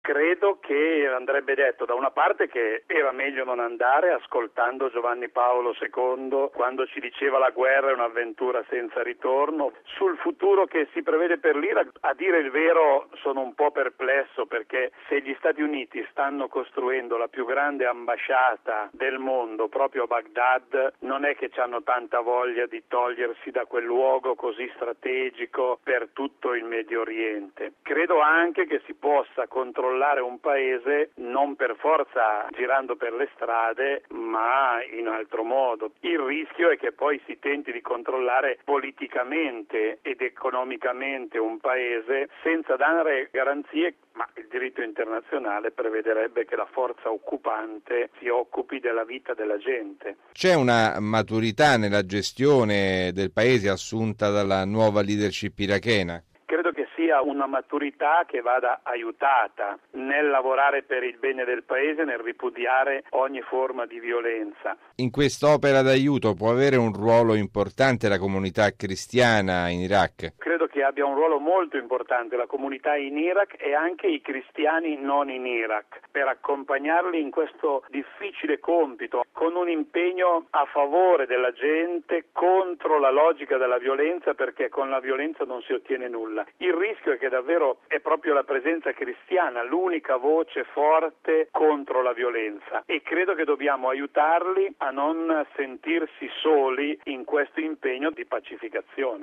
Credo che andrebbe detto da una parte che era meglio non andare, ascoltando Giovanni Paolo II quando ci diceva la guerra è un'avventura senza ritorno. Sul futuro che si prevede per l'Iraq, a dire il vero sono un po' perplesso, perché se gli Stati Uniti stanno costruendo la più grande ambasciata del mondo proprio a Baghdad, non è che hanno tanta voglia di togliersi da quel luogo così strategico per tutto il Medio Oriente. Credo anche che si possa controllare un paese non per forza girando per le strade, ma in altro modo. Il rischio è che poi si tenti di controllare politicamente ed economicamente un paese senza dare garanzie, ma il diritto internazionale prevederebbe che la forza occupante si occupi della vita della gente. C'è una maturità nella gestione del paese assunta dalla nuova leadership irachena? Credo che sia una maturità che vada aiutata nel lavorare per il bene del paese, nel ripudiare ogni forma di violenza. In quest'opera d'aiuto può avere un ruolo importante la comunità cristiana in Iraq? Credo che abbia un ruolo molto importante la comunità in Iraq e anche i cristiani non in Iraq, per accompagnarli in questo difficile compito, con un impegno a favore della gente, contro la logica della violenza, perché con la violenza non si ottiene nulla. Il rischio è che davvero è proprio la presenza cristiana l'unica voce forte contro la violenza, e credo che dobbiamo aiutarli a non sentirsi soli in questo impegno di pacificazione.